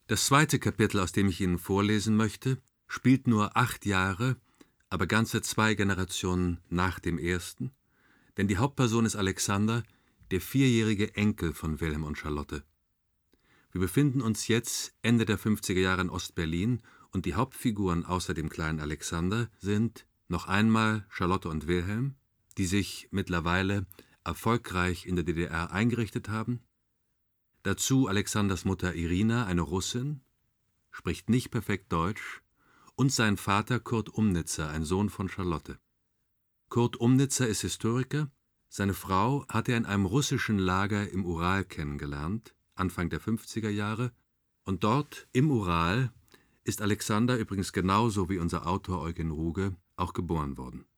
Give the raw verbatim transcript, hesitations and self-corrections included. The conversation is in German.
Das zweite Kapitel, aus dem ich Ihnen vorlesen möchte, spielt nur acht Jahre, aber ganze zwei Generationen nach dem ersten, denn die Hauptperson ist Alexander, der vierjährige Enkel von Wilhelm und Charlotte. Wir befinden uns jetzt Ende der fünfziger Jahre in Ostberlin und die Hauptfiguren außer dem kleinen Alexander sind noch einmal Charlotte und Wilhelm, die sich mittlerweile erfolgreich in der D D R eingerichtet haben. Dazu Alexanders Mutter Irina, eine Russin, spricht nicht perfekt Deutsch, und sein Vater Kurt Umnitzer, ein Sohn von Charlotte. Kurt Umnitzer ist Historiker, seine Frau hat er in einem russischen Lager im Ural kennengelernt, Anfang der fünfziger Jahre, und dort im Ural ist Alexander übrigens genauso wie unser Autor Eugen Ruge auch geboren worden.